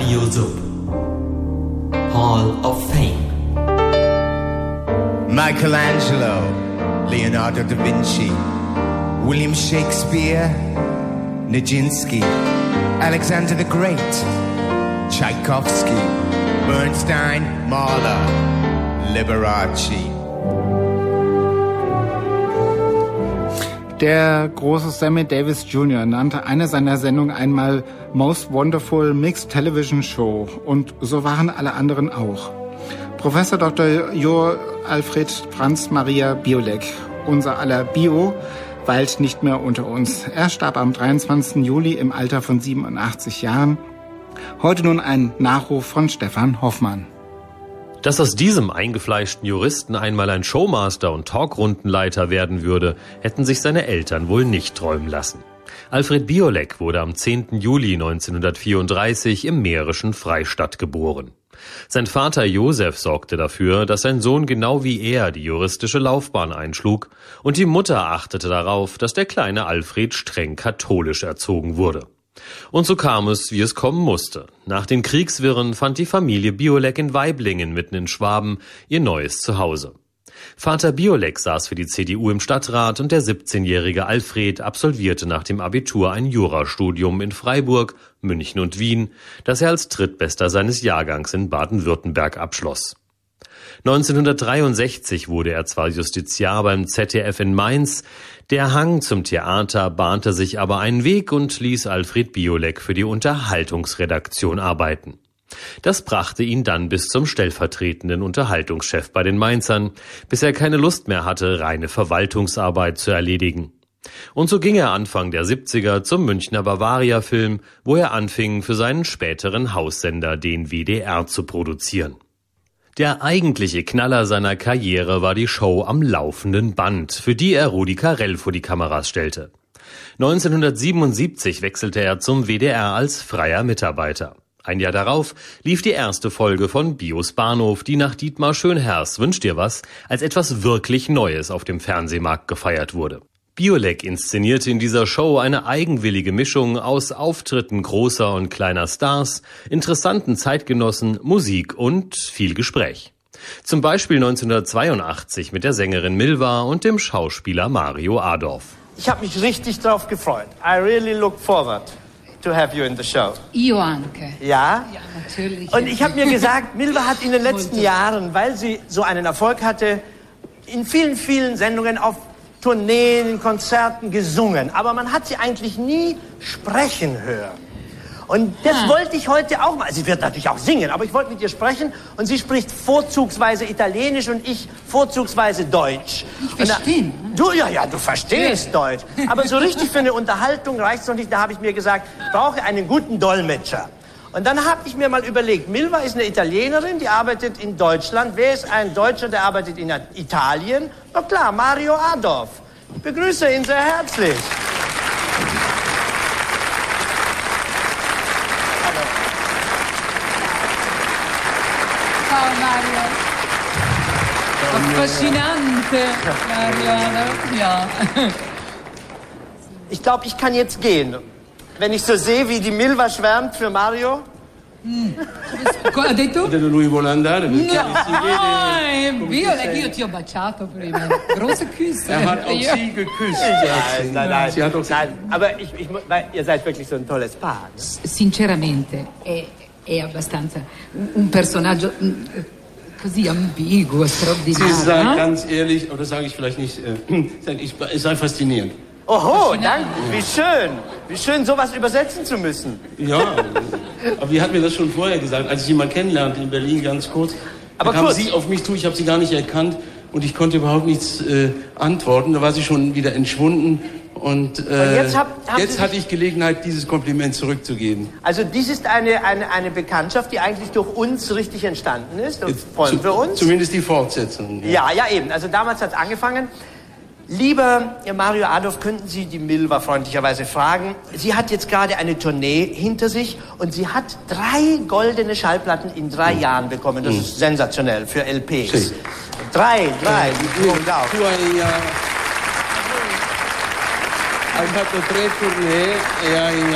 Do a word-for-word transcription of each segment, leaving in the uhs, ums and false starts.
Radio Sub Hall of Fame. Michelangelo, Leonardo da Vinci, William Shakespeare, Nijinsky, Alexander the Great, Tchaikovsky, Bernstein, Mahler, Liberace. Der große Sammy Davis Junior nannte eine seiner Sendungen einmal Most Wonderful Mixed Television Show und so waren alle anderen auch. Professor Doktor Jo Alfred Franz Maria Biolek, unser aller Bio, weilt nicht mehr unter uns. Er starb am dreiundzwanzigsten Juli im Alter von siebenundachtzig Jahren. Heute nun ein Nachruf von Stefan Hoffmann. Dass aus diesem eingefleischten Juristen einmal ein Showmaster und Talkrundenleiter werden würde, hätten sich seine Eltern wohl nicht träumen lassen. Alfred Biolek wurde am zehnten Juli neunzehnhundertvierunddreißig im Mährischen Freistadt geboren. Sein Vater Josef sorgte dafür, dass sein Sohn genau wie er die juristische Laufbahn einschlug, und die Mutter achtete darauf, dass der kleine Alfred streng katholisch erzogen wurde. Und so kam es, wie es kommen musste. Nach den Kriegswirren fand die Familie Biolek in Waiblingen mitten in Schwaben ihr neues Zuhause. Vater Biolek saß für die C D U im Stadtrat und der siebzehnjährige Alfred absolvierte nach dem Abitur ein Jurastudium in Freiburg, München und Wien, das er als Drittbester seines Jahrgangs in Baden-Württemberg abschloss. neunzehnhundertdreiundsechzig wurde er zwar Justiziar beim Z D F in Mainz, der Hang zum Theater bahnte sich aber einen Weg und ließ Alfred Biolek für die Unterhaltungsredaktion arbeiten. Das brachte ihn dann bis zum stellvertretenden Unterhaltungschef bei den Mainzern, bis er keine Lust mehr hatte, reine Verwaltungsarbeit zu erledigen. Und so ging er Anfang der siebziger zum Münchner Bavaria-Film, wo er anfing, für seinen späteren Haussender, den W D R, zu produzieren. Der eigentliche Knaller seiner Karriere war die Show am laufenden Band, für die er Rudi Carrell vor die Kameras stellte. neunzehnhundertsiebenundsiebzig wechselte er zum W D R als freier Mitarbeiter. Ein Jahr darauf lief die erste Folge von Bios Bahnhof, die nach Dietmar Schönherrs Wünsch dir was als etwas wirklich Neues auf dem Fernsehmarkt gefeiert wurde. Biolek inszenierte in dieser Show eine eigenwillige Mischung aus Auftritten großer und kleiner Stars, interessanten Zeitgenossen, Musik und viel Gespräch. Zum Beispiel neunzehnhundertzweiundachtzig mit der Sängerin Milva und dem Schauspieler Mario Adorf. Ich habe mich richtig drauf gefreut. I really look forward to have you in the show. Io anche. Ja? Ja, natürlich. Und ich habe mir gesagt, Milva hat in den letzten Jahren, weil sie so einen Erfolg hatte, in vielen, vielen Sendungen auf Tourneen, Konzerten gesungen. Aber man hat sie eigentlich nie sprechen hören. Und das ah. wollte ich heute auch mal. Sie wird natürlich auch singen, aber ich wollte mit ihr sprechen. Und sie spricht vorzugsweise Italienisch und ich vorzugsweise Deutsch. Ich verstehe. Du, ja, ja, du verstehst ja. Deutsch. Aber so richtig für eine Unterhaltung reicht's noch nicht. Da habe ich mir gesagt, ich brauche einen guten Dolmetscher. Und dann habe ich mir mal überlegt, Milva ist eine Italienerin, die arbeitet in Deutschland. Wer ist ein Deutscher, der arbeitet in Italien? Na klar, Mario Adorf. Ich begrüße ihn sehr herzlich. Ciao Mario. Affascinante, Mario. Ja. Ich glaube, ich kann jetzt gehen. Wenn ich so sehe, wie die Milva schwärmt für Mario. Mm. Ha detto? Lui vuole andare perché no, si vede. No, Biolek, io ti ho baciato prima. Große Küsse. Er hat auch sie geküsst. Nein, nein, nein. Sie hat auch nein. Aber ich, ich, weil ihr seid wirklich so ein tolles Paar. Ne? Sinceramente, è, è abbastanza un personaggio così ambiguo, straordinario. Sie sagt no? ganz ehrlich, oder sage ich vielleicht nicht, äh, ich, es sei faszinierend. Oho, danke. Wie schön. Wie schön, sowas übersetzen zu müssen. Ja, aber wie hat mir das schon vorher gesagt, als ich ihn mal kennenlernte in Berlin, ganz kurz. Aber da kam kurz. sie auf mich zu, ich habe sie gar nicht erkannt und ich konnte überhaupt nichts äh, antworten. Da war sie schon wieder entschwunden und, äh, und jetzt, hab, hab jetzt hatte ich Gelegenheit, dieses Kompliment zurückzugeben. Also dies ist eine, eine, eine Bekanntschaft, die eigentlich durch uns richtig entstanden ist und freuen wir uns. Zumindest die Fortsetzung. Ja, ja, ja eben. Also damals hat es angefangen. Lieber Mario Adorf, könnten Sie die Milva freundlicherweise fragen? Sie hat jetzt gerade eine Tournee hinter sich und sie hat drei goldene Schallplatten in drei mm. Jahren bekommen. Das mm. ist sensationell für L Ps. Sí. Drei, drei. Tu hai, hai fatto tre tournée e hai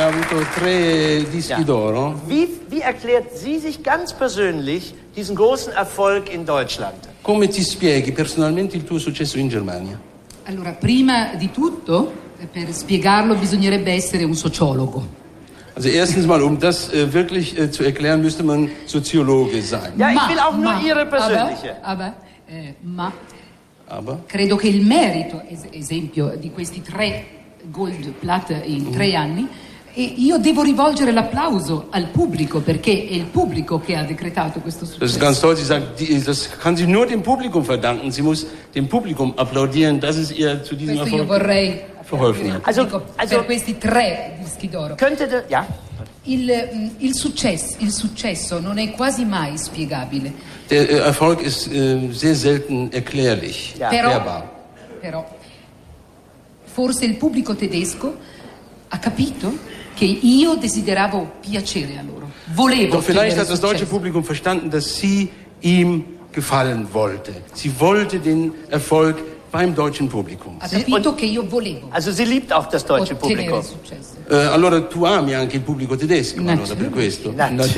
avuto tre dischi Ja. d'oro. Wie, wie erklärt sie sich ganz persönlich diesen großen Erfolg in Deutschland? Come ti spieghi personalmente il tuo successo in Germania? Allora, prima di tutto, per spiegarlo bisognerebbe essere un sociologo. Also erstens mal, um das äh, wirklich äh, zu erklären, müsste man Soziologe sein. Ja, ich Ma- will auch nur ma- Ihre persönliche. Aber, aber, eh, ma Aber credo che il merito, es- esempio, di questi tre gold plat in tre anni, e io devo rivolgere l'applauso al pubblico, perché è il pubblico che ha decretato questo das ist successo. ganz toll. Sie sagt, die, das kann sie nur dem Publikum verdanken. Sie muss dem Publikum applaudieren, dass es ihr zu diesem Questo io Erfolg vorrei verholfen hat. Also, dico, also per questi tre dischi d'oro. könnte das, ja? Il, mh, il successo, il successo non è quasi mai spiegabile, Der äh, Erfolg ist äh, sehr selten erklärlich, Ja. però, erklärbar. però forse il pubblico tedesco ha capito che io desideravo piacere a loro, volevo Doch vielleicht ottenere hat das deutsche successo. Publikum verstanden, dass sie ihm gefallen wollte. Sie wollte den Erfolg beim deutschen Publikum. Ha capito che io volevo Also sie liebt auch das deutsche ottenere Publikum. successo. Eh, allora tu ami anche il pubblico tedesco, allora, per Natürlich. questo. Natürlich.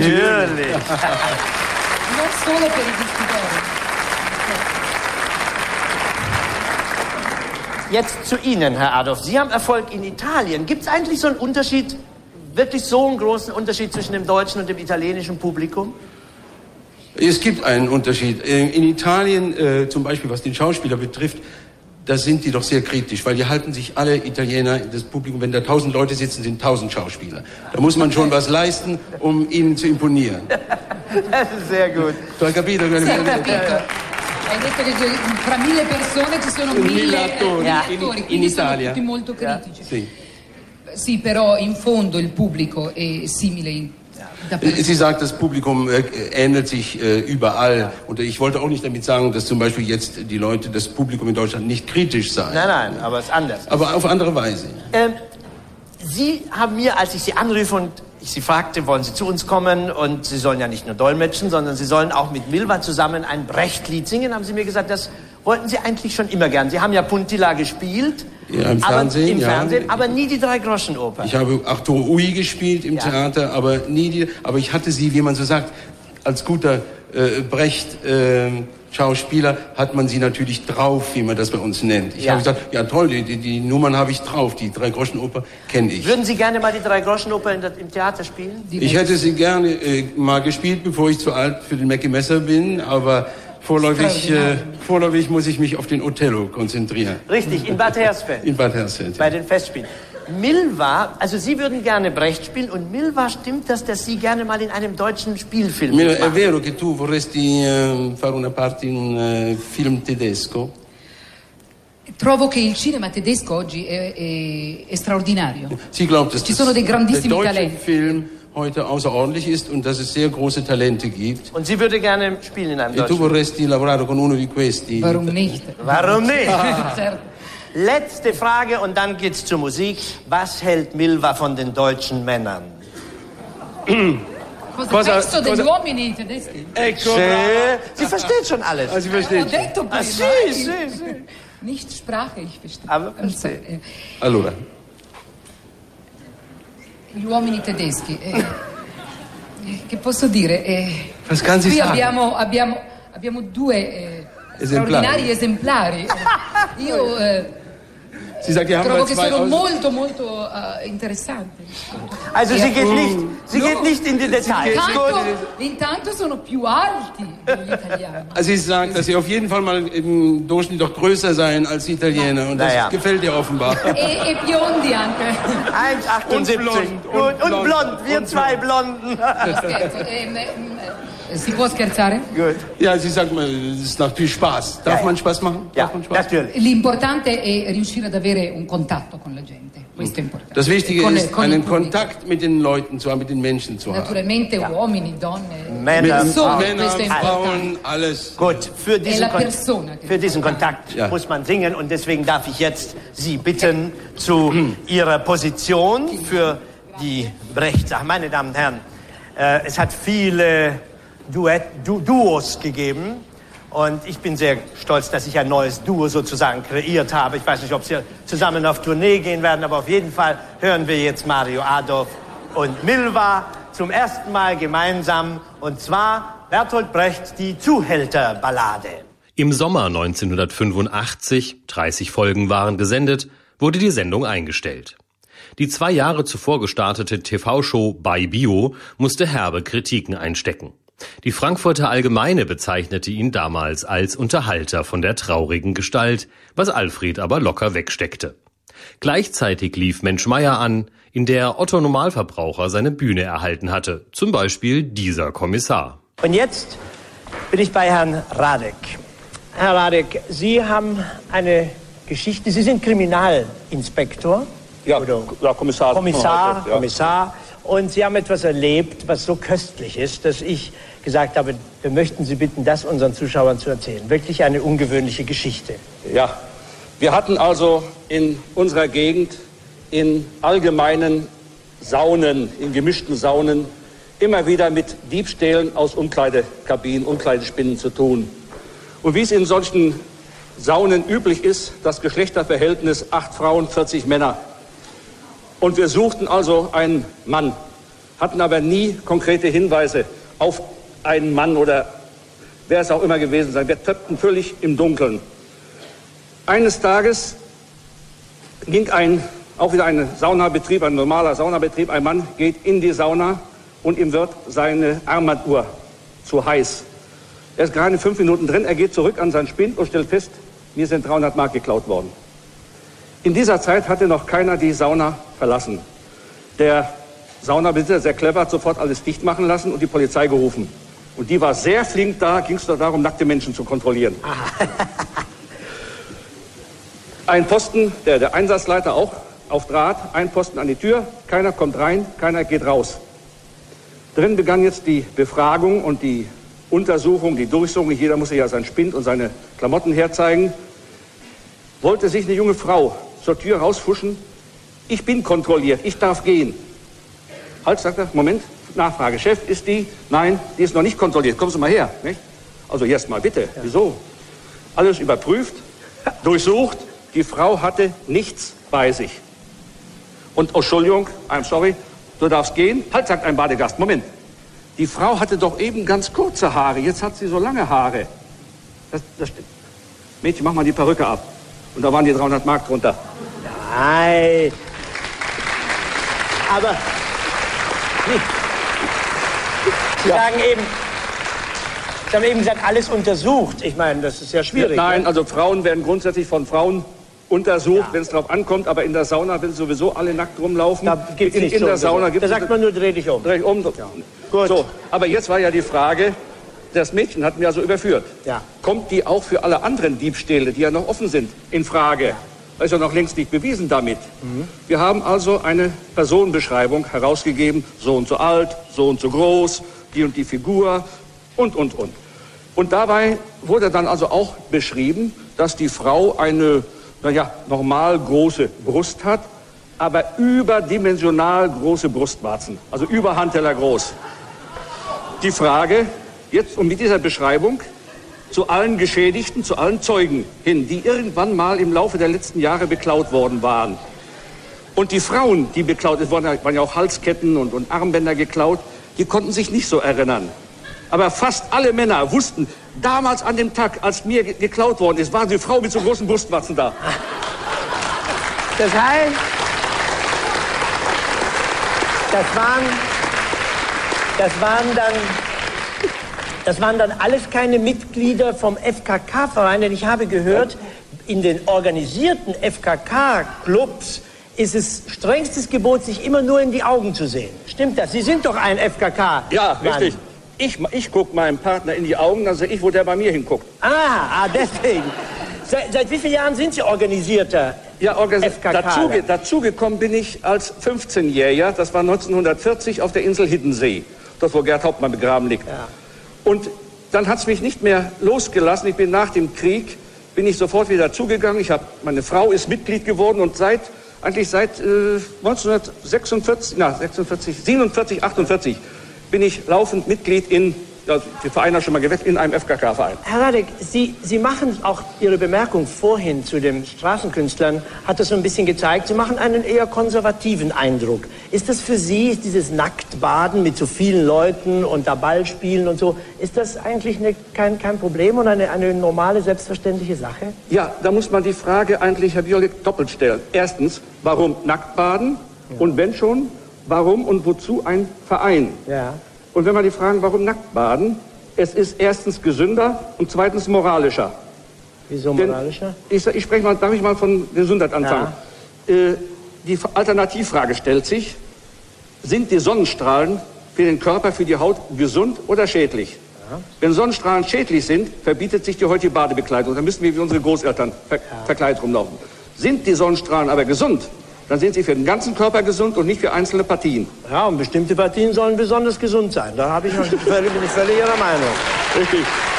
Non solo per i dischi d'oro. Jetzt zu Ihnen, Herr Adolf. Sie haben Erfolg in Italien. Gibt es eigentlich so einen Unterschied, wirklich so einen großen Unterschied zwischen dem deutschen und dem italienischen Publikum? Es gibt einen Unterschied. Äh, In Italien, äh, zum Beispiel was den Schauspieler betrifft, da sind die doch sehr kritisch, weil die halten sich alle Italiener, das Publikum, wenn da tausend Leute sitzen, sind tausend Schauspieler. Da muss man schon was leisten, um ihnen zu imponieren. Das ist sehr gut. Tu hai capito? Sì, ho capito. Hai detto che fra mille persone ci sono mille, Mille attori, eh, in- attori, in quindi sono Italia. tutti molto critici. Sì. Sì, però in fondo il pubblico è simile in, dappertutto. Sie sagt, das Publikum äh, ändert sich äh, überall. Und ich wollte auch nicht damit sagen, dass zum Beispiel jetzt die Leute, das Publikum in Deutschland nicht kritisch sei. Nein, nein, aber es ist anders. Aber auf andere Weise. Ähm, Sie haben mir, als ich Sie anrief und ich Sie fragte, wollen Sie zu uns kommen, und Sie sollen ja nicht nur dolmetschen, sondern Sie sollen auch mit Milva zusammen ein Brecht-Lied singen, haben Sie mir gesagt, das wollten Sie eigentlich schon immer gern. Sie haben ja Puntilla gespielt, Ja, im aber, Fernsehen, im ja. Fernsehen, aber nie die Drei-Groschen-Oper. Ich habe Arturo Ui gespielt im Ja. Theater, aber nie die, aber ich hatte sie, wie man so sagt, als guter äh, Brecht äh, Schauspieler hat man sie natürlich drauf, wie man das bei uns nennt. Ich Ja. habe gesagt, ja toll, die, die, die Nummern habe ich drauf, die Drei-Groschen-Oper kenne ich. Würden Sie gerne mal die Drei-Groschen-Oper in der- im Theater spielen? Ich hätte sie gerne äh, mal gespielt, bevor ich zu alt für den Mackie Messer bin, aber vorläufig, äh, vorläufig muss ich mich auf den Othello konzentrieren. Richtig, in Bad Hersfeld, In Bad Hersfeld. bei den Festspielen. Milva, also Sie würden gerne Brecht spielen, und Milva, stimmt das, dass Sie gerne mal in einem deutschen Spielfilm Mira, è mitmachen? vero che tu vorresti eh, fare una parte in un eh, film tedesco? Trovo che il cinema tedesco oggi è, è- è straordinario. Sie glaubt, dass Ci sono dei das, der grandissimi deutsche talenti. Film heute außerordentlich ist und dass es sehr große Talente gibt. Und Sie würde gerne spielen in einem E tu deutschen vorresti lavorare con uno di questi? Warum nicht? Warum nicht? Certo. Letzte Frage und dann geht's zur Musik. Was hält Milva von den deutschen Männern? Cosa, Cosa- penso degli cosa- uomini tedeschi? Ecco, Schön. Sie versteht schon alles. Also Ho versteht. detto prima. Ah, sì, sì, sì. Nicht Sprache, ich verstehe. Aber Non so, verstehe. eh, Allora, gli uomini tedeschi. eh, eh, che posso dire? Eh, Was kann sie qui sagen? abbiamo, abbiamo, abbiamo due eh, straordinari esemplari. Eh, Io eh, sie sagt, wir haben trovo mal che zwei sono aus... molto, molto eh, interessanti. Also sie geht nicht, sie No. geht nicht in die Details. Intanto, Gut. intanto sono più alti degli italiani. Also sie sagt, dass sie auf jeden Fall mal im Durchschnitt doch größer seien als die Italiener und das Naja. gefällt ihr offenbar. E, e biondi anche. eins Komma achtundsiebzig. Und blond, Gut. und Und blond, blond. Wir und zwei Blonden. Scherzo. Eh, m- m- si può scherzare? Gut. Ja, sie sagt mal, es macht viel Spaß. Darf Ja, ja. man Spaß machen? Ja, Darf man Spaß? natürlich. L'importante è riuscire ad avere un contatto con la gente. Questo è importante. Das Wichtige Con- ist, con il einen pubblico. Kontakt mit den Leuten zu haben, mit den Menschen zu haben. Naturalmente uomini, donne, Männer, persone, Männer, questo è importante. Frauen, alles. Gut, für diesen, la Kon persona che- für diesen Kontakt Ja. muss man singen, und deswegen darf ich jetzt Sie bitten zu Ihrer Position für die Brecht-Sache. Meine Damen und Herren, äh, es hat viele Duett, du Duos gegeben, Und ich bin sehr stolz, dass ich ein neues Duo sozusagen kreiert habe. Ich weiß nicht, ob sie zusammen auf Tournee gehen werden, aber auf jeden Fall hören wir jetzt Mario Adorf und Milva zum ersten Mal gemeinsam. Und zwar Bertolt Brecht, die Zuhälterballade. Im Sommer neunzehnhundertfünfundachtzig, dreißig Folgen waren gesendet, wurde die Sendung eingestellt. Die zwei Jahre zuvor gestartete T V-Show Bei Bio musste herbe Kritiken einstecken. Die Frankfurter Allgemeine bezeichnete ihn damals als Unterhalter von der traurigen Gestalt, was Alfred aber locker wegsteckte. Gleichzeitig lief Mensch Meier an, in der Otto Normalverbraucher seine Bühne erhalten hatte, zum Beispiel dieser Kommissar. Und jetzt bin ich bei Herrn Radek. Herr Radek, Sie haben eine Geschichte, Sie sind Kriminalinspektor. Ja, oder ja Kommissar. Kommissar, ja. Kommissar. Und Sie haben etwas erlebt, was so köstlich ist, dass ich gesagt habe, wir möchten Sie bitten, das unseren Zuschauern zu erzählen. Wirklich eine ungewöhnliche Geschichte. Ja, wir hatten also in unserer Gegend in allgemeinen Saunen, in gemischten Saunen, immer wieder mit Diebstählen aus Umkleidekabinen, Umkleidespinnen zu tun. Und wie es in solchen Saunen üblich ist, das Geschlechterverhältnis acht Frauen, vierzig Männer. Und wir suchten also einen Mann, hatten aber nie konkrete Hinweise auf einen Mann oder wer es auch immer gewesen sein. Wir tappten völlig im Dunkeln. Eines Tages ging ein, auch wieder ein Saunabetrieb, ein normaler Saunabetrieb, ein Mann geht in die Sauna und ihm wird seine Armbanduhr zu heiß. Er ist gerade fünf Minuten drin, er geht zurück an sein Spind und stellt fest, mir sind dreihundert Mark geklaut worden. In dieser Zeit hatte noch keiner die Sauna verlassen. Der Saunabesitzer, sehr clever, hat sofort alles dicht machen lassen und die Polizei gerufen. Und die war sehr flink da, ging es darum, nackte Menschen zu kontrollieren. Ein Posten, der, der Einsatzleiter auch auf Draht, ein Posten an die Tür, keiner kommt rein, keiner geht raus. Drin begann jetzt die Befragung und die Untersuchung, die Durchsuchung. Jeder musste ja sein Spind und seine Klamotten herzeigen. Wollte sich eine junge Frau zur Tür rausfuschen. Ich bin kontrolliert, ich darf gehen. Halt, sagt er, Moment, Nachfrage. Chef, ist die? Nein, die ist noch nicht kontrolliert. Kommen Sie mal her. Nicht? Also erst mal bitte. Ja. Wieso? Alles überprüft, durchsucht. Die Frau hatte nichts bei sich. Und, oh, Entschuldigung, I'm sorry, du darfst gehen. Halt, sagt ein Badegast, Moment. Die Frau hatte doch eben ganz kurze Haare, jetzt hat sie so lange Haare. Das, das stimmt. Mädchen, mach mal die Perücke ab. Und da waren die dreihundert Mark drunter. Nein. Aber Sie ja. sagen eben, Sie haben eben gesagt, alles untersucht. Ich meine, das ist ja schwierig. Ja, nein, ne? also Frauen werden grundsätzlich von Frauen untersucht, ja. wenn es drauf ankommt. Aber in der Sauna, wenn sie sowieso alle nackt rumlaufen, da gibt's in, nicht in so der Sauna gibt da es... sagt man nur, dreh dich um. Dreh dich um. Ja. Gut. So, aber jetzt war ja die Frage, das Mädchen hat mir also überführt. Ja. Kommt die auch für alle anderen Diebstähle, die ja noch offen sind, in Frage? Ja. Das ist ja noch längst nicht bewiesen damit. Mhm. Wir haben also eine Personenbeschreibung herausgegeben, so und so alt, so und so groß, die und die Figur und, und, und. Und dabei wurde dann also auch beschrieben, dass die Frau eine, naja, normal große Brust hat, aber überdimensional große Brustwarzen, also über Handteller groß. Die Frage, jetzt und mit dieser Beschreibung, zu allen Geschädigten, zu allen Zeugen hin, die irgendwann mal im Laufe der letzten Jahre beklaut worden waren. Und die Frauen, die beklaut wurden, waren ja auch Halsketten und, und Armbänder geklaut, die konnten sich nicht so erinnern. Aber fast alle Männer wussten, damals an dem Tag, als mir ge geklaut worden ist, war die Frau mit so großen Brustwarzen da. Das heißt, das waren, das waren dann... Das waren dann alles keine Mitglieder vom F K K-Verein, denn ich habe gehört, in den organisierten F K K-Clubs ist es strengstes Gebot, sich immer nur in die Augen zu sehen. Stimmt das? Sie sind doch ein F K K. Ja, richtig. Ich, ich gucke meinem Partner in die Augen, dann sehe ich, wo der bei mir hinguckt. Ah, ah deswegen. Seit, seit wie vielen Jahren sind Sie organisierter ja, organis F K K? Dazu, dazugekommen bin ich als fünfzehnjähriger, das war neunzehnhundertvierzig auf der Insel Hiddensee, dort wo Gerd Hauptmann begraben liegt. Ja. Und dann hat es mich nicht mehr losgelassen. Ich bin nach dem Krieg, bin ich sofort wieder zugegangen. Ich hab, meine Frau ist Mitglied geworden und seit, eigentlich seit äh, neunzehnhundertsechsundvierzig, na, sechsundvierzig, siebenundvierzig, achtundvierzig bin ich laufend Mitglied in ja, die Vereine haben schon mal gewettet, in einem F K K-Verein. Herr Radek, Sie, Sie machen auch Ihre Bemerkung vorhin zu den Straßenkünstlern, hat das so ein bisschen gezeigt, Sie machen einen eher konservativen Eindruck. Ist das für Sie, dieses Nacktbaden mit so vielen Leuten und da Ball spielen und so, ist das eigentlich eine, kein, kein Problem und eine, eine normale, selbstverständliche Sache? Ja, da muss man die Frage eigentlich, Herr Biolek, doppelt stellen. Erstens, warum Nacktbaden? Ja. Und wenn schon, warum und wozu ein Verein? Ja. Und wenn wir die fragen, warum nackt baden, es ist erstens gesünder und zweitens moralischer. Wieso moralischer? Denn ich, ich spreche mal, darf ich mal von Gesundheit anfangen? Ja. Äh, die Alternativfrage stellt sich, sind die Sonnenstrahlen für den Körper, für die Haut gesund oder schädlich? Ja. Wenn Sonnenstrahlen schädlich sind, verbietet sich die heutige Badebekleidung. Dann müssen wir wie unsere Großeltern ver ja. verkleidet rumlaufen. Sind die Sonnenstrahlen aber gesund, dann sind sie für den ganzen Körper gesund und nicht für einzelne Partien. Ja, und bestimmte Partien sollen besonders gesund sein. Da habe ich noch völlig, bin ich völlig Ihrer Meinung. Richtig.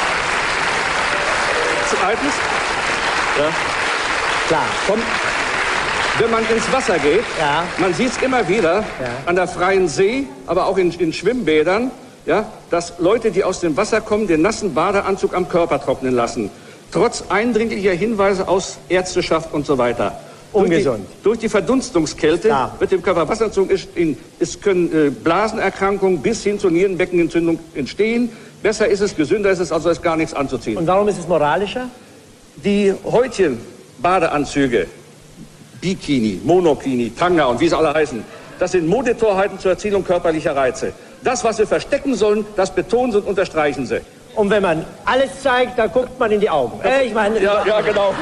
Zweitens, ja, klar. Komm, wenn man ins Wasser geht, ja. man sieht es immer wieder ja. an der freien See, aber auch in, in Schwimmbädern, ja, dass Leute, die aus dem Wasser kommen, den nassen Badeanzug am Körper trocknen lassen. Trotz eindringlicher Hinweise aus Ärzteschaft und so weiter. Ungesund. Durch die, durch die Verdunstungskälte ja. wird dem Körper Wasser entzogen. Es, es können äh, Blasenerkrankungen bis hin zur Nierenbeckenentzündung entstehen. Besser ist es, gesünder ist es, also ist gar nichts anzuziehen. Und warum ist es moralischer? Die heutigen Badeanzüge, Bikini, Monokini, Tanga und wie sie alle heißen, das sind Modetorheiten zur Erzielung körperlicher Reize. Das, was sie verstecken sollen, das betonen sie und unterstreichen sie. Und wenn man alles zeigt, dann guckt man in die Augen. Äh, ich meine, ja, ja, genau.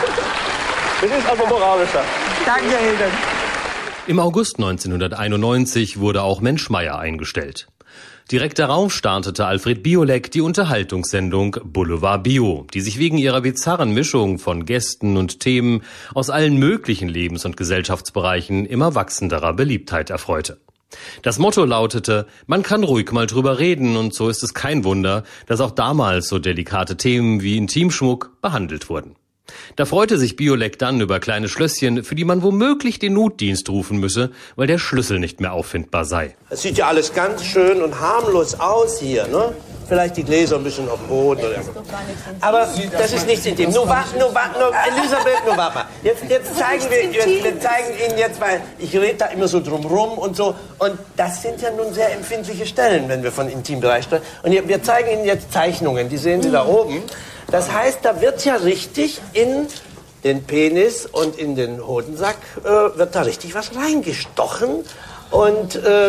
Es ist also moralischer. Danke Ihnen. Im August neunzehnhunderteinundneunzig wurde auch Menschmeyer eingestellt. Direkt darauf startete Alfred Biolek die Unterhaltungssendung Boulevard Bio, die sich wegen ihrer bizarren Mischung von Gästen und Themen aus allen möglichen Lebens- und Gesellschaftsbereichen immer wachsenderer Beliebtheit erfreute. Das Motto lautete, man kann ruhig mal drüber reden, und so ist es kein Wunder, dass auch damals so delikate Themen wie Intimschmuck behandelt wurden. Da freute sich Biolek dann über kleine Schlösschen, für die man womöglich den Notdienst rufen müsse, weil der Schlüssel nicht mehr auffindbar sei. Das sieht ja alles ganz schön und harmlos aus hier, ne? Vielleicht die Gläser ein bisschen auf dem Boden oder so. Aber das ist nichts intim. Nur warte, nur warte, nur, Elisabeth, nur warte mal. Jetzt, jetzt zeigen wir, jetzt, wir zeigen Ihnen jetzt, weil ich rede da immer so drumrum und so. Und das sind ja nun sehr empfindliche Stellen, wenn wir von Intimbereich sprechen. Und wir zeigen Ihnen jetzt Zeichnungen, die sehen Sie da oben. Das heißt, da wird ja richtig in den Penis und in den Hodensack, äh, wird da richtig was reingestochen. Und äh, äh,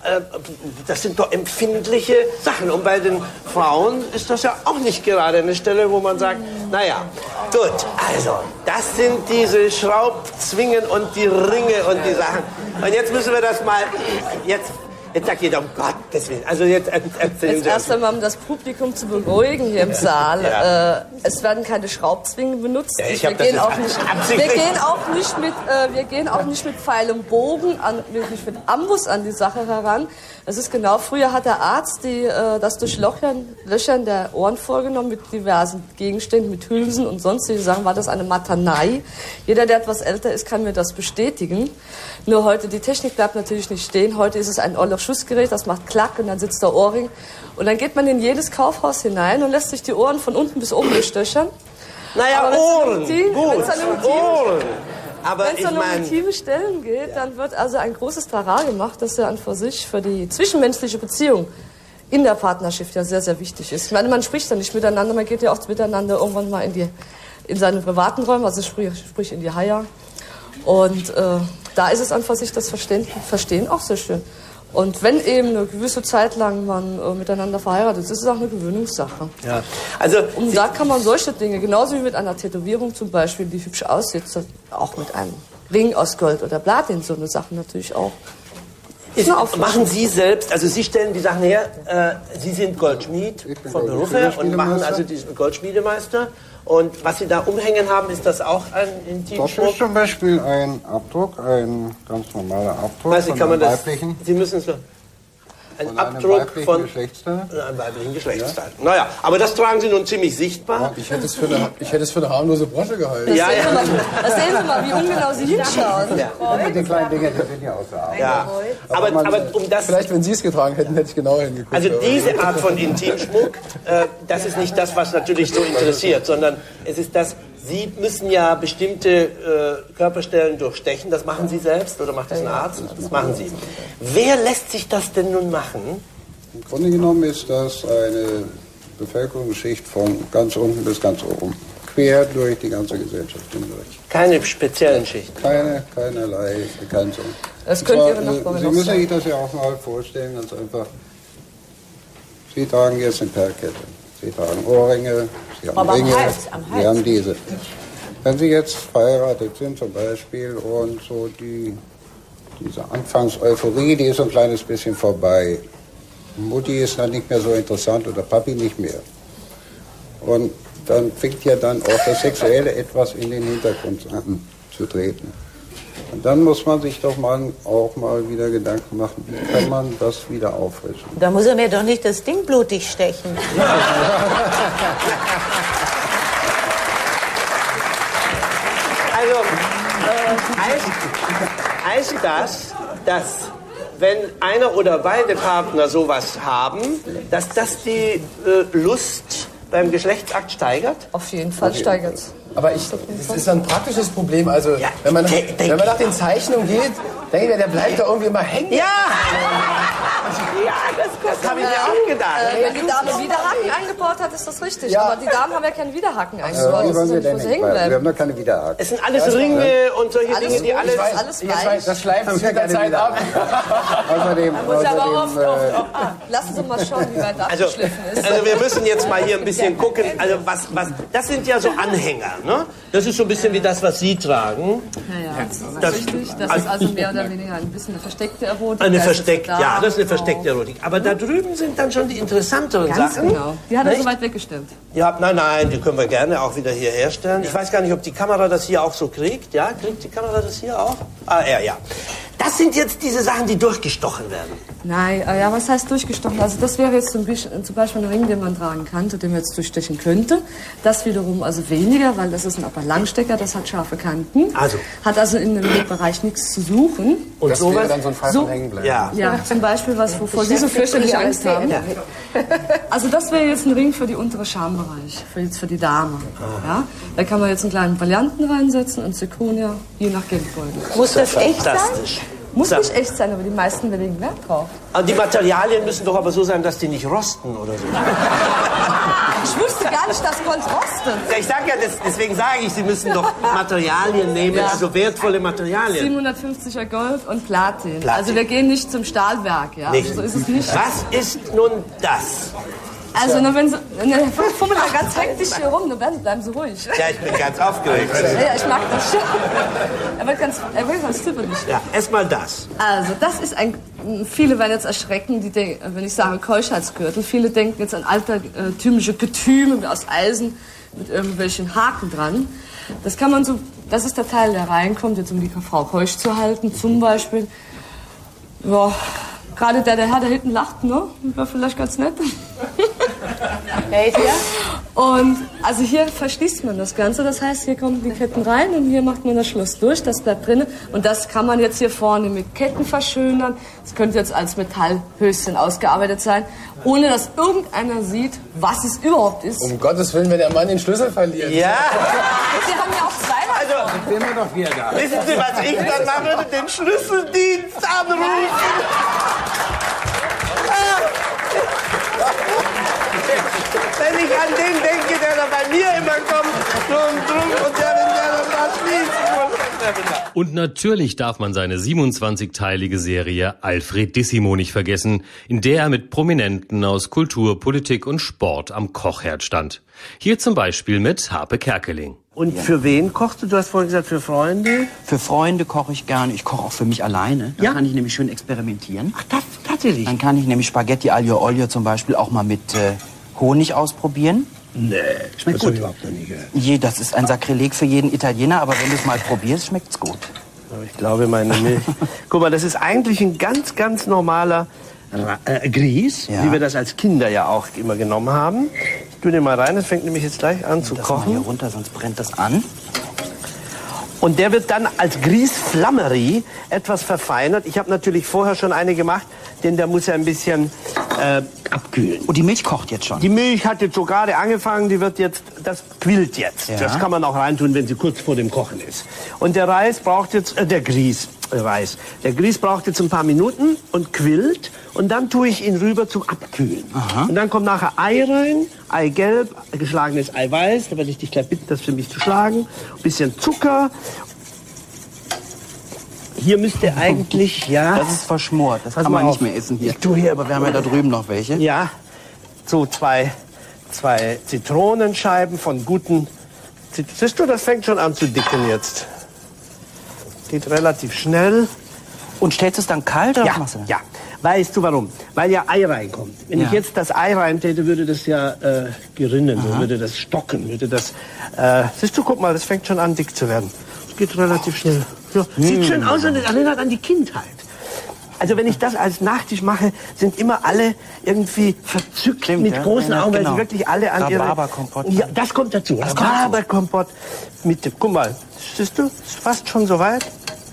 das sind doch empfindliche Sachen. Und bei den Frauen ist das ja auch nicht gerade eine Stelle, wo man sagt, naja, gut, also, das sind diese Schraubzwingen und die Ringe und die Sachen. Und jetzt müssen wir das mal, jetzt... Jetzt sagt jeder, um Gottes Willen. Also jetzt erzählen Jetzt erst einmal, um das Publikum zu beruhigen hier im Saal. Ja. Äh, es werden keine Schraubzwingen benutzt. Ja, ich wir, hab das gehen jetzt auch nicht, wir gehen auch nicht mit, äh, wir gehen auch nicht mit Pfeil und Bogen, an, nicht mit Amboss an die Sache heran. Das ist genau, früher hat der Arzt die, äh, das Durchlöchern Löchern der Ohren vorgenommen mit diversen Gegenständen, mit Hülsen und sonstige Sachen. War das eine Matanei. Jeder, der etwas älter ist, kann mir das bestätigen. Nur heute, die Technik bleibt natürlich nicht stehen. Heute ist es ein Schussgerät, das macht Klack und dann sitzt der Ohrring. Und dann geht man in jedes Kaufhaus hinein und lässt sich die Ohren von unten bis oben durchstöchern. Naja, Ohren, Motiv, gut, wenn's dann um Ohren. Aber Wenn es dann um motive Stellen geht, dann wird also ein großes Trara gemacht, das ja an für sich für die zwischenmenschliche Beziehung in der Partnerschaft ja sehr, sehr wichtig ist. Ich meine, man spricht ja nicht miteinander, man geht ja auch miteinander irgendwann mal in, die, in seine privaten Räume, also sprich, sprich in die Haia. Und äh, da ist es an für sich das Verstehen, Verstehen auch sehr schön. Und wenn eben eine gewisse Zeit lang man äh, miteinander verheiratet ist, ist es auch eine Gewöhnungssache. Ja. Also, und da kann man solche Dinge, genauso wie mit einer Tätowierung zum Beispiel, die hübsch aussieht, auch mit einem Ring aus Gold oder Platin, so eine Sache natürlich auch. Ist, machen Sie selbst, also Sie stellen die Sachen her, äh, Sie sind Goldschmied von Beruf her und machen also diesen Goldschmiedemeister. Und was Sie da umhängen haben, ist das auch ein Intimschmuck? Das ist zum Beispiel ein Abdruck, ein ganz normaler Abdruck also, von kann man einem das, weiblichen. Sie müssen es so. Ein von Abdruck einem von Geschlechtsteil. einem weiblichen Geschlechtsteil. Ja. Naja, aber das tragen Sie nun ziemlich sichtbar. Ich hätte es für eine, ich hätte es für eine harmlose Brosche gehalten. Das, Ja, sehen ja. Sie mal, das sehen Sie mal, wie ungenau Sie hinschauen. Ja. Mit den kleinen Dingen, die sind ja außer Arbeit. Ja. Aber, man- aber um das... Vielleicht, wenn Sie es getragen hätten, hätte ich genauer hingeguckt. Also aber- diese Art von Intimschmuck, äh, das ist nicht das, was natürlich so interessiert, sondern es ist das, Sie müssen ja bestimmte äh, Körperstellen durchstechen. Das machen Sie selbst oder macht das ein Arzt? Das machen Sie. Wer lässt sich das denn nun machen? Im Grunde genommen ist das eine Bevölkerungsschicht von ganz unten bis ganz oben. Quer durch die ganze Gesellschaft hindurch. Keine speziellen Schichten. Keine, keinerlei Begrenzung. Das Und könnte zwar, Ihre Nachbarin Sie auch müssen sagen. sich das ja auch mal vorstellen, ganz einfach. Sie tragen jetzt eine Perlkette. Sie tragen Ohrringe, Sie haben Aber am Ringe, Hals, am Sie Hals. haben diese. Wenn Sie jetzt verheiratet sind zum Beispiel und so die, diese Anfangseuphorie, die ist so ein kleines bisschen vorbei. Mutti ist dann nicht mehr so interessant oder Papi nicht mehr. Und dann fängt ja dann auch das Sexuelle etwas in den Hintergrund an zu treten. Und dann muss man sich doch mal auch mal wieder Gedanken machen, wie kann man das wieder auffrischen. Da muss er mir doch nicht das Ding blutig stechen. Also, äh, heißt, heißt das, dass wenn einer oder beide Partner sowas haben, dass das die äh, Lust beim Geschlechtsakt steigert? Auf jeden Fall steigert es. Aber ich, das ist ein praktisches Problem. Also, wenn, man, denk- wenn man nach den Zeichnungen geht, denke ich, der bleibt da irgendwie immer hängen. Ja! Ja, das, das habe ich mir auch gedacht. Äh, wenn die Dame Widerhaken eingebaut hat, ist das richtig. Ja. Aber die Damen haben ja keine Widerhaken Äh, eingebaut. wie Das wollen ist wir nicht, denn wo sie nicht? hängen Weil wir bleiben. haben doch keine Wiederhaken. Es sind alles Ringe und solche Alles Dinge, die gut, alles... ich weiß, alles gleich. Das schleift sich mit der Zeit ab. Außerdem, Muss aber oft, außerdem äh, oft, oft. Ah, lassen Sie mal schauen, wie weit das Also, abgeschliffen ist. also wir müssen jetzt mal hier ein bisschen gucken. Also was, was, das sind ja so Anhänger, ne? Das ist so ein bisschen wie das, was Sie tragen. Ja, ja, das ist Das- richtig. Das ist also mehr oder weniger ein bisschen eine versteckte Erotik. Eine Da ist versteckte, es ja, das ist eine genau. versteckte Erotik. Aber da drüben sind dann schon die interessanteren Ganz Sachen. genau. Die hat er Nicht? so weit weggestellt. Ja, nein, nein, die können wir gerne auch wieder hier herstellen. Ich weiß gar nicht, ob die Kamera das hier auch so kriegt. Ja, kriegt die Kamera das hier auch? Ah, ja, ja. Das sind jetzt diese Sachen, die durchgestochen werden. Nein, äh, ja, was heißt durchgestochen? Also das wäre jetzt zum Beispiel, zum Beispiel ein Ring, den man tragen kann, den man jetzt durchstechen könnte. Das wiederum also weniger, weil das ist ein aber Langstecker, das hat scharfe Kanten. Also. Hat also in dem Bereich nichts zu suchen. Und das sowas- wäre dann so ein Fall so- von hängen bleiben. Ja. Ja, zum Beispiel was, wovor Sie so fürchterlich Angst haben. Also das wäre jetzt ein Ring für die untere Schambereich, für, jetzt für die Dame. Ja? Da kann man jetzt einen kleinen Brillanten reinsetzen und Zirkonia, je nach Geldbeutel. Muss das echt sein? Fantastisch. Muss Sag- nicht echt sein, aber die meisten legen Wert drauf. Ah, die Materialien müssen doch aber so sein, dass die nicht rosten oder so. Ich wusste gar nicht, dass Gold rostet. Ja, ich sag ja, das, deswegen sage ich, Sie müssen doch Materialien nehmen, Ja. also wertvolle Materialien. siebenhundertfünfziger Gold und Platin. Platin. Also wir gehen nicht zum Stahlwerk, ja. Nicht. Also so ist es nicht. Was ist nun das? Also nur wenn Sie, ne, fummeln da ganz hektisch hier rum, dann bleiben, bleiben Sie ruhig. Ja, ich bin ganz aufgeregt. Ja, ja, ich mag das schon. Er wird ganz, er wird ganz tippelig. Ja, erstmal das. Also das ist ein, viele werden jetzt erschrecken, die denken, wenn ich sage Keuschheitsgürtel, viele denken jetzt an altertümliche Getüme aus Eisen mit irgendwelchen Haken dran. Das kann man so, das ist der Teil, der reinkommt, jetzt um die Frau keusch zu halten, zum Beispiel. Ja, gerade der, der Herr, der hinten lacht, ne? War vielleicht ganz nett. Und also hier verschließt man das Ganze, das heißt, hier kommen die Ketten rein und hier macht man das Schloss durch, das bleibt drin. Und das kann man jetzt hier vorne mit Ketten verschönern. Das könnte jetzt als Metallhöschen ausgearbeitet sein, ohne dass irgendeiner sieht, was es überhaupt ist. Um Gottes Willen, wenn der Mann den Schlüssel verliert. Ja, Sie haben ja auch zwei davon. also, Sind wir doch wieder da. wissen Sie, was ich dann machen würde? Den Schlüsseldienst anrufen. Wenn ich an den denke, der da bei mir immer kommt, drum, drum, und der, wenn der dann da schließen muss. Und natürlich darf man seine siebenundzwanzigteilige Serie Alfredissimo nicht vergessen, in der er mit Prominenten aus Kultur, Politik und Sport am Kochherd stand. Hier zum Beispiel mit Harpe Kerkeling. Und für wen kochst du? Du hast vorhin gesagt, für Freunde? Für Freunde koche ich gerne. Ich koche auch für mich alleine. Dann Ja? kann ich nämlich schön experimentieren. Ach, das, tatsächlich? Dann kann ich nämlich Spaghetti aglio olio zum Beispiel auch mal mit äh, Honig ausprobieren. Nee, Schmeckt das hab gut. ich überhaupt noch nie gehört. Je, das ist ein Sakrileg für jeden Italiener, aber wenn du es mal probierst, schmeckt's gut. Aber ich glaube, meine Milch... Guck mal, das ist eigentlich ein ganz, ganz normaler äh, Grieß, Ja. wie wir das als Kinder ja auch immer genommen haben. Ich tue den mal rein, das fängt nämlich jetzt gleich an zu Das mal hier kochen. runter, sonst brennt das an. Und der wird dann als Grießflammerie etwas verfeinert. Ich habe natürlich vorher schon eine gemacht, denn der muss ja ein bisschen äh, abkühlen. Und die Milch kocht jetzt schon? Die Milch hat jetzt so gerade angefangen, die wird jetzt, das quillt jetzt. Ja. Das kann man auch reintun, wenn sie kurz vor dem Kochen ist. Und der Reis braucht jetzt, äh, der Grieß, äh, Reis, der Grieß braucht jetzt ein paar Minuten und quillt. Und dann tue ich ihn rüber zum Abkühlen. Aha. Und dann kommt nachher Ei rein, Eigelb, geschlagenes Eiweiß. Da werde ich dich gleich bitten, das für mich zu schlagen. Ein bisschen Zucker. Hier müsste eigentlich, ja... Das ist verschmort, das Pass kann mal man auf. nicht mehr essen hier. Ich tue hier Aber wir haben ja da drüben noch welche. Ja, so zwei, zwei Zitronenscheiben von guten... Zit- Siehst du, das fängt schon an zu dicken jetzt. Geht relativ schnell. Und stellst du es dann kalt oder Ja, was machst du dann? ja. Weißt du warum? Weil ja Ei reinkommt. Wenn Ja. ich jetzt das Ei reintäte, würde das ja äh, gerinnen, so würde das stocken, würde das... Äh, siehst du, guck mal, das fängt schon an dick zu werden. Es geht relativ schnell. Ja, sieht schön aus und erinnert an die Kindheit. Also wenn ich das als Nachtisch mache, sind immer alle irgendwie verzückt Stimmt, mit ja. großen Ja, Augen, weil genau. sie wirklich alle an ihre... Rhabarberkompott. Ja, das kommt dazu. Das kommt dazu. Rhabarberkompott mit dem... Guck mal, siehst du, ist fast schon soweit.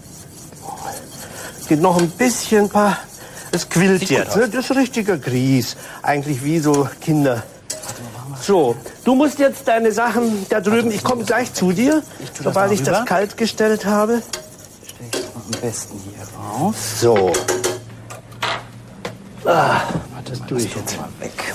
Geht noch ein bisschen, ein paar... Es quillt Sieht gut jetzt. aus. Ne? Das ist richtiger Grieß. Eigentlich wie so Kinder. So, du musst jetzt deine Sachen da drüben... Ich komme gleich zu dir, das sobald mal ich das rüber. kalt gestellt habe. Stell ich das am besten hier raus. So. Ah, das Mal tue ich das jetzt. doch mal weg.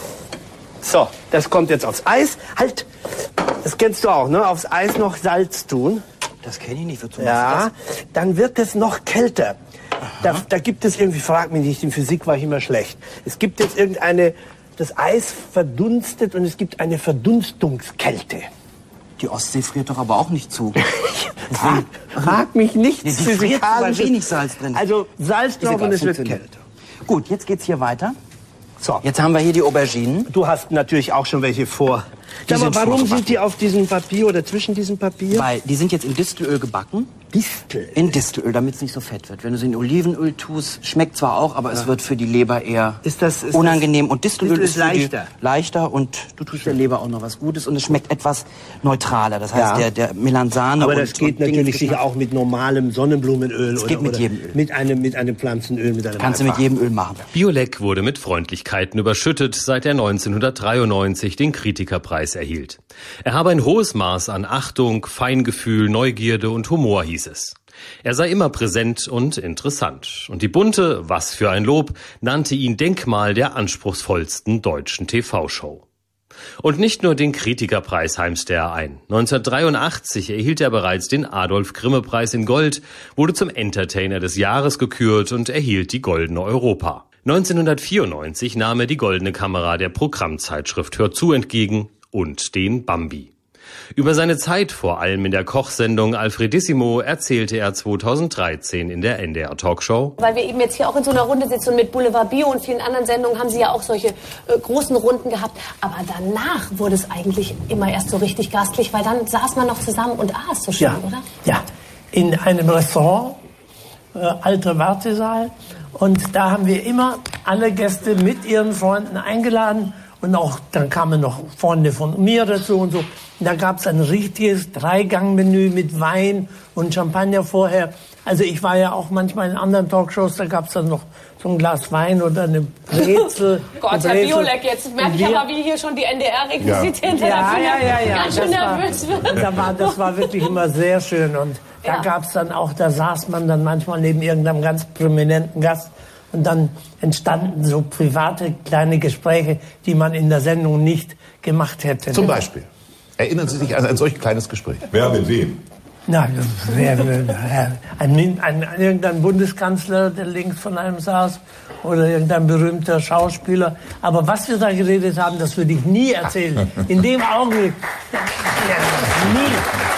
So, das kommt jetzt aufs Eis. Halt, das kennst du auch, ne? Aufs Eis noch Salz tun. Das kenne ich nicht. Wozu Ja, machst dann wird es noch kälter. Da, da gibt es irgendwie, frag mich nicht, in Physik war ich immer schlecht. Es gibt jetzt irgendeine, das Eis verdunstet und es gibt eine Verdunstungskälte. du das? Die Ostsee friert doch aber auch nicht zu. Frag, frag mich nichts Die friert, weil Physikalisches. wenig Salz drin ist. Also Salz Ist drauf egal, und es wird funktioniert. kälter. Gut, jetzt geht's hier weiter. So, Jetzt haben wir hier die Auberginen. du hast natürlich auch schon welche vor. Die Sag mal, sind warum vorgebacken. sind die auf diesem Papier oder zwischen diesem Papier? Weil die sind jetzt in Distelöl gebacken. Distel. In Distelöl, damit es nicht so fett wird. Wenn du sie in Olivenöl tust, schmeckt zwar auch, aber es wird für die Leber eher Ist das- ist unangenehm. Und Distelöl Distel ist ist für leichter. Die leichter und du tust der Leber auch noch was Gutes und es schmeckt etwas neutraler. Das heißt, Ja. der, der Melanzane Aber und, das geht und Dingens natürlich sicher auch mit normalem Sonnenblumenöl Das oder, geht mit oder jedem Öl. mit einem mit einem Pflanzenöl, mit einem Kannst du mit einfachen. jedem Öl machen. Biolek wurde mit Freundlichkeiten überschüttet, seit er neunzehnhundertdreiundneunzig den Kritikerpreis erhielt. Er habe ein hohes Maß an Achtung, Feingefühl, Neugierde und Humor, hieß es. Er sei immer präsent und interessant. Und die Bunte, was für ein Lob, nannte ihn Denkmal der anspruchsvollsten deutschen T V-Show. Und nicht nur den Kritikerpreis heimste er ein. neunzehnhundertdreiundachtzig erhielt er bereits den Adolf-Grimme-Preis in Gold, wurde zum Entertainer des Jahres gekürt und erhielt die Goldene Europa. neunzehnhundertvierundneunzig nahm er die Goldene Kamera der Programmzeitschrift Hör zu entgegen und den Bambi. Über seine Zeit, vor allem in der Kochsendung Alfredissimo, erzählte er zweitausenddreizehn in der N D R-Talkshow. Weil wir eben jetzt hier auch in so einer Runde sitzen und mit Boulevard Bio und vielen anderen Sendungen haben Sie ja auch solche äh, großen Runden gehabt. Aber danach wurde es eigentlich immer erst so richtig gastlich, weil dann saß man noch zusammen und aß so schön, Ja. oder? Ja, in einem Restaurant, äh, alter Wartesaal. Und da haben wir immer alle Gäste mit ihren Freunden eingeladen. Und auch, dann kamen noch Freunde von mir dazu und so. Und da gab es ein richtiges Dreigang-Menü mit Wein und Champagner vorher. Also ich war ja auch manchmal in anderen Talkshows, da gab es dann noch so ein Glas Wein oder eine Brezel. Gott, eine Herr Brezel. Biolek, jetzt merke Und ich wir- aber, wie hier schon die N D R-Requisite Ja. hinter der Ja, Bühne ja, ja, ja. ganz schön Das war- nervös wird. Und da war, das war wirklich immer sehr schön. Und da Ja. gab's dann auch, da saß man dann manchmal neben irgendeinem ganz prominenten Gast. Und dann entstanden so private kleine Gespräche, die man in der Sendung nicht gemacht hätte. Zum Beispiel. Erinnern Sie sich an ein solch kleines Gespräch? Wer mit wem? Na, wer, wer, ein, ein, irgendein Bundeskanzler, der links von einem saß, oder irgendein berühmter Schauspieler. Aber was wir da geredet haben, das würde ich nie erzählen. In dem Augenblick. Ja, nie.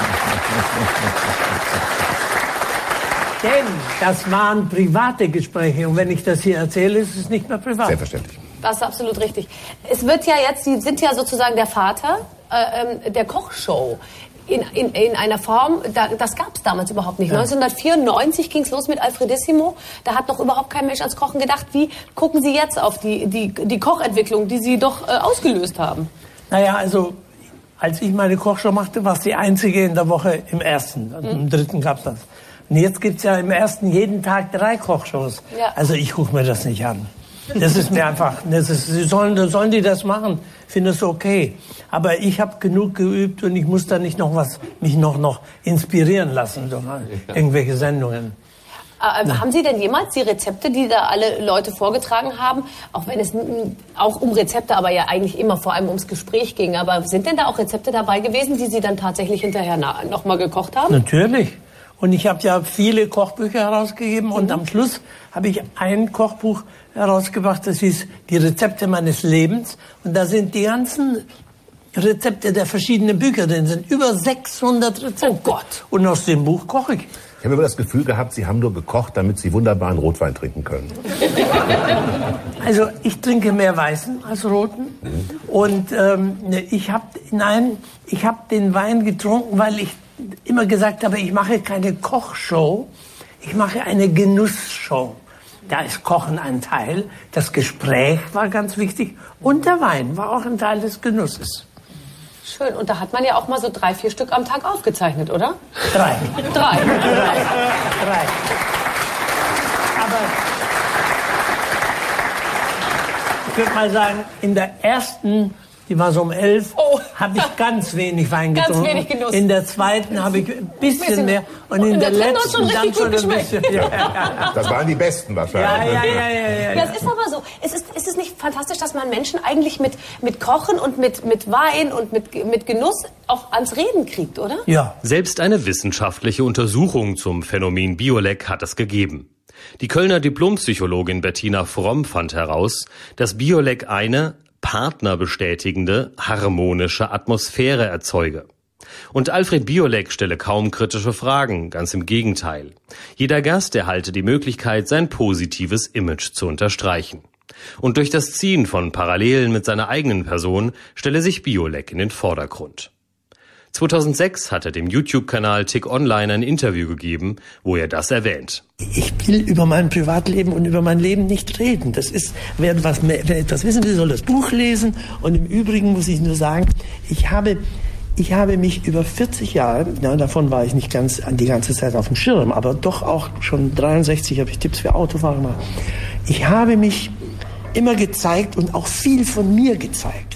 Denn das waren private Gespräche. Und wenn ich das hier erzähle, ist es nicht mehr privat. Selbstverständlich. Das ist absolut richtig. Es wird ja jetzt, Sie sind ja sozusagen der Vater äh, ähm, der Kochshow. in, in, in einer Form, da, das gab es damals überhaupt nicht. Ja. neunzehnhundertvierundneunzig ging es los mit Alfredissimo. Da hat noch überhaupt kein Mensch ans Kochen gedacht. Wie gucken Sie jetzt auf die, die, die Kochentwicklung, die Sie doch äh, ausgelöst haben? Naja, also als ich meine Kochshow machte, war es die einzige in der Woche im ersten. Also im dritten gab es das. Und jetzt gibt es ja im ersten jeden Tag drei Kochshows. Ja. Also ich gucke mir das nicht an. Das ist mir einfach, das ist, sie sollen, sollen die das machen, finde es okay. Aber ich habe genug geübt und ich muss da nicht noch was, mich noch, noch inspirieren lassen, durch irgendwelche Sendungen. Äh, haben Sie denn jemals die Rezepte, die da alle Leute vorgetragen haben, auch wenn es auch um Rezepte, aber ja eigentlich immer vor allem ums Gespräch ging, aber sind denn da auch Rezepte dabei gewesen, die Sie dann tatsächlich hinterher noch mal gekocht haben? Natürlich. Und ich habe ja viele Kochbücher herausgegeben und am Schluss habe ich ein Kochbuch herausgebracht, das hieß Die Rezepte meines Lebens. Und da sind die ganzen Rezepte der verschiedenen Bücher drin, sind über sechshundert Rezepte. Oh Gott! Und aus dem Buch koche ich. Ich habe immer das Gefühl gehabt, Sie haben nur gekocht, damit Sie wunderbaren Rotwein trinken können. Also ich trinke mehr Weißen als Roten. Und ähm, ich habe, nein, ich habe den Wein getrunken, weil ich immer gesagt habe, ich mache keine Kochshow, ich mache eine Genussshow. Da ist Kochen ein Teil, das Gespräch war ganz wichtig und der Wein war auch ein Teil des Genusses. Schön, und da hat man ja auch mal so drei, vier Stück am Tag aufgezeichnet, oder? Drei. Drei. Drei. Drei. Aber ich würde mal sagen, in der ersten, die war so um elf, oh. habe ich ganz wenig Wein getrunken. Ganz wenig Genuss. In der zweiten habe ich ein bisschen, bisschen mehr. Und in, in der, der letzten schon dann schon ein bisschen. Ja. Das waren die besten wahrscheinlich. Ja, ja, ja, ja, ja, ja. Das ist aber so. Es ist, ist es nicht fantastisch, dass man Menschen eigentlich mit, mit Kochen und mit, mit Wein und mit, mit Genuss auch ans Reden kriegt, oder? Ja. Selbst eine wissenschaftliche Untersuchung zum Phänomen Biolek hat es gegeben. Die Kölner Diplompsychologin Bettina Fromm fand heraus, dass Biolek eine partnerbestätigende, harmonische Atmosphäre erzeuge. Und Alfred Biolek stelle kaum kritische Fragen, ganz im Gegenteil. Jeder Gast erhalte die Möglichkeit, sein positives Image zu unterstreichen. Und durch das Ziehen von Parallelen mit seiner eigenen Person stelle sich Biolek in den Vordergrund. zweitausendsechs hat er dem YouTube-Kanal Tick Online ein Interview gegeben, wo er das erwähnt. Ich will über mein Privatleben und über mein Leben nicht reden. Das ist, wer etwas, wer etwas wissen will, soll das Buch lesen. Und im Übrigen muss ich nur sagen, ich habe, ich habe mich über vierzig Jahre, na, davon war ich nicht ganz die ganze Zeit auf dem Schirm, aber doch auch schon dreiundsechzig habe ich Tipps für Autofahrer gemacht. Ich habe mich immer gezeigt und auch viel von mir gezeigt.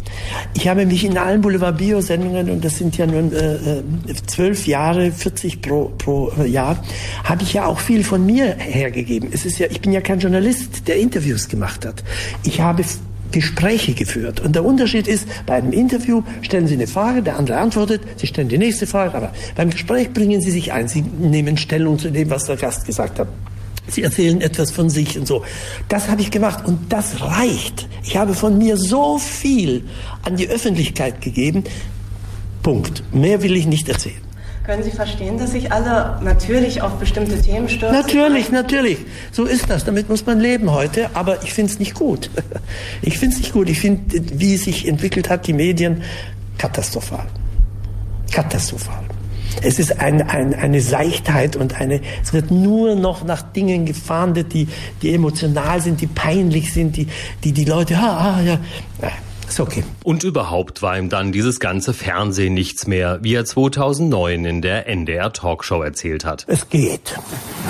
Ich habe mich in allen Boulevard-Bio-Sendungen, und das sind ja nun äh, zwölf Jahre, vierzig pro, pro Jahr, habe ich ja auch viel von mir hergegeben. Es ist ja, ich bin ja kein Journalist, der Interviews gemacht hat. Ich habe Gespräche geführt. Und der Unterschied ist, bei einem Interview stellen Sie eine Frage, der andere antwortet, Sie stellen die nächste Frage, aber beim Gespräch bringen Sie sich ein, Sie nehmen Stellung zu dem, was der Gast gesagt hat. Sie erzählen etwas von sich und so. Das habe ich gemacht und das reicht. Ich habe von mir so viel an die Öffentlichkeit gegeben. Punkt. Mehr will ich nicht erzählen. Können Sie verstehen, dass sich alle natürlich auf bestimmte Themen stürzen? Natürlich, natürlich. So ist das. Damit muss man leben heute. Aber ich finde es nicht gut. Ich finde es nicht gut. Ich finde, wie es sich entwickelt hat, die Medien, katastrophal. Katastrophal. Es ist ein, ein, eine Seichtheit und eine, es wird nur noch nach Dingen gefahndet, die, die emotional sind, die peinlich sind, die, die, die Leute, ah, ah, ja, ist okay. Und überhaupt war ihm dann dieses ganze Fernsehen nichts mehr, wie er zweitausendneun in der N D R Talkshow erzählt hat. Es geht.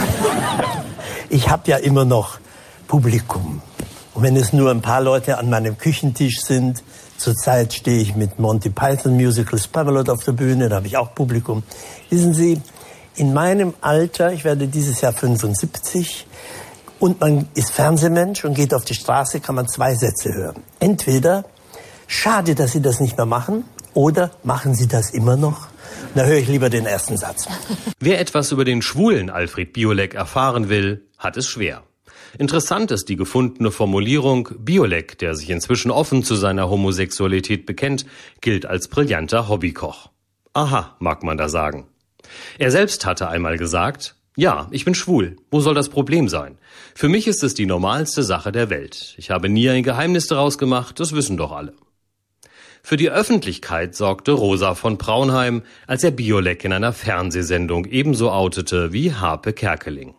Ich habe ja immer noch Publikum. Und wenn es nur ein paar Leute an meinem Küchentisch sind, zurzeit stehe ich mit Monty Python Musical Spamalot auf der Bühne, da habe ich auch Publikum. Wissen Sie, in meinem Alter, ich werde dieses Jahr fünfundsiebzig, und man ist Fernsehmensch und geht auf die Straße, kann man zwei Sätze hören. Entweder, schade, dass Sie das nicht mehr machen, oder machen Sie das immer noch? Da höre ich lieber den ersten Satz. Wer etwas über den schwulen Alfred Biolek erfahren will, hat es schwer. Interessant ist die gefundene Formulierung, Biolek, der sich inzwischen offen zu seiner Homosexualität bekennt, gilt als brillanter Hobbykoch. Aha, mag man da sagen. Er selbst hatte einmal gesagt, ja, ich bin schwul, wo soll das Problem sein? Für mich ist es die normalste Sache der Welt. Ich habe nie ein Geheimnis daraus gemacht, das wissen doch alle. Für die Öffentlichkeit sorgte Rosa von Braunheim, als er Biolek in einer Fernsehsendung ebenso outete wie Harpe Kerkeling.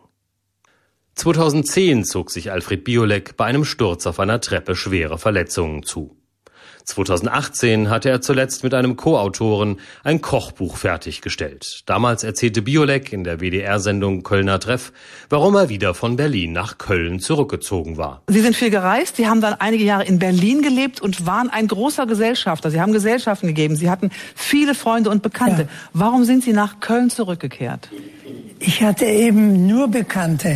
zweitausendzehn zog sich Alfred Biolek bei einem Sturz auf einer Treppe schwere Verletzungen zu. zweitausendachtzehn hatte er zuletzt mit einem Co-Autoren ein Kochbuch fertiggestellt. Damals erzählte Biolek in der W D R-Sendung Kölner Treff, warum er wieder von Berlin nach Köln zurückgezogen war. Sie sind viel gereist, Sie haben dann einige Jahre in Berlin gelebt und waren ein großer Gesellschafter. Sie haben Gesellschaften gegeben, Sie hatten viele Freunde und Bekannte. Ja. Warum sind Sie nach Köln zurückgekehrt? Ich hatte eben nur Bekannte,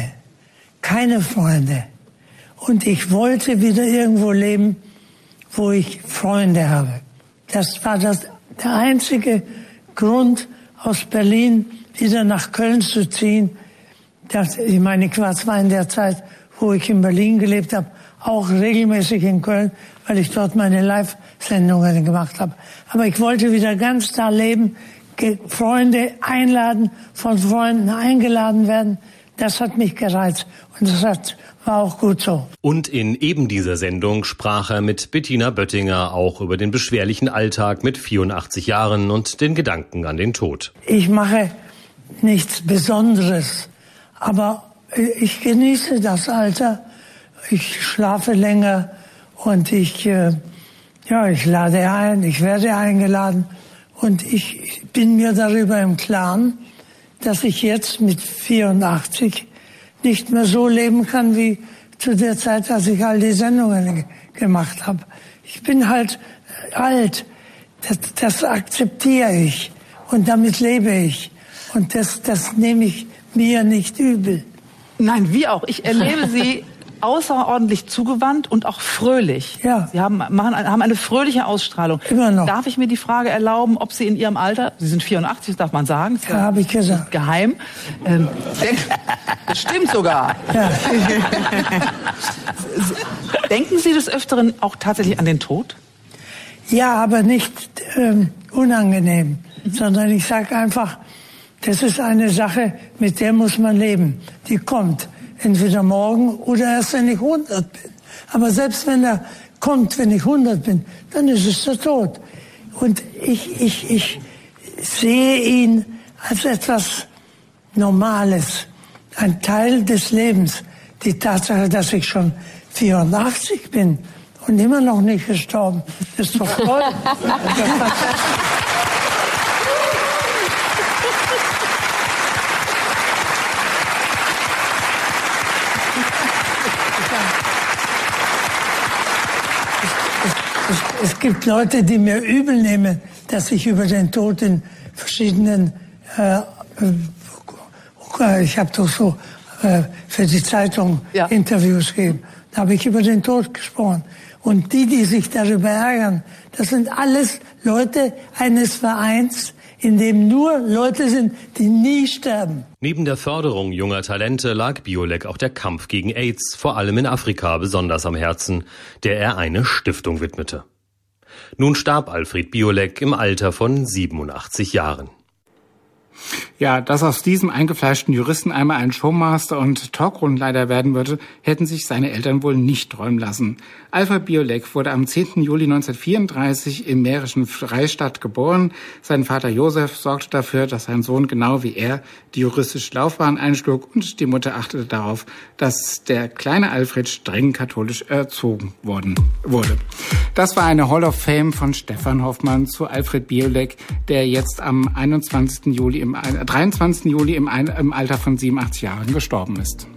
keine Freunde. Und ich wollte wieder irgendwo leben, wo ich Freunde habe. Das war das, der einzige Grund, aus Berlin wieder nach Köln zu ziehen. Das, ich meine, ich war zwar in der Zeit, wo ich in Berlin gelebt habe, auch regelmäßig in Köln, weil ich dort meine Live-Sendungen gemacht habe. Aber ich wollte wieder ganz da leben, Freunde einladen, von Freunden eingeladen werden. Das hat mich gereizt und das hat, war auch gut so. Und in eben dieser Sendung sprach er mit Bettina Böttinger auch über den beschwerlichen Alltag mit vierundachtzig Jahren und den Gedanken an den Tod. Ich mache nichts Besonderes, aber ich genieße das Alter. Ich schlafe länger und ich, äh, ja, ich lade ein, ich werde eingeladen und ich bin mir darüber im Klaren, dass ich jetzt mit vierundachtzig nicht mehr so leben kann wie zu der Zeit, als ich all die Sendungen g- gemacht habe. Ich bin halt alt. Das, das akzeptiere ich und damit lebe ich. Und das, das nehme ich mir nicht übel. Nein, wie auch. Ich erlebe Sie außerordentlich zugewandt und auch fröhlich. Ja. Sie haben, machen, haben eine fröhliche Ausstrahlung. Immer noch. Darf ich mir die Frage erlauben, ob Sie in Ihrem Alter, Sie sind vierundachtzig, das darf man sagen. Ja, habe ich gesagt. Geheim. Ähm, denk, das stimmt sogar. Ja. Denken Sie des Öfteren auch tatsächlich an den Tod? Ja, aber nicht ähm, unangenehm, mhm. sondern ich sage einfach, das ist eine Sache, mit der muss man leben. Die kommt. Entweder morgen oder erst, wenn ich hundert bin. Aber selbst wenn er kommt, wenn ich hundert bin, dann ist es der Tod. Und ich, ich, ich sehe ihn als etwas Normales, ein Teil des Lebens. Die Tatsache, dass ich schon vierundachtzig bin und immer noch nicht gestorben, ist doch toll. Es, es gibt Leute, die mir übel nehmen, dass ich über den Tod in verschiedenen, äh, äh, ich habe doch so äh, für die Zeitung ja. Interviews gegeben, da habe ich über den Tod gesprochen. Und die, die sich darüber ärgern, das sind alles Leute eines Vereins, in dem nur Leute sind, die nie sterben. Neben der Förderung junger Talente lag Biolek auch der Kampf gegen AIDS, vor allem in Afrika, besonders am Herzen, der er eine Stiftung widmete. Nun starb Alfred Biolek im Alter von siebenundachtzig Jahren. Ja, dass aus diesem eingefleischten Juristen einmal ein Showmaster und Talkrundenleiter werden würde, hätten sich seine Eltern wohl nicht träumen lassen. Alfred Biolek wurde am zehnten Juli neunzehnhundertvierunddreißig im mährischen Freistadt geboren. Sein Vater Josef sorgte dafür, dass sein Sohn genau wie er die juristische Laufbahn einschlug, und die Mutter achtete darauf, dass der kleine Alfred streng katholisch erzogen worden wurde. Das war eine Hall of Fame von Stefan Hoffmann zu Alfred Biolek, der jetzt am einundzwanzigsten Juli im, dreiundzwanzigsten Juli im, im Alter von siebenundachtzig Jahren gestorben ist.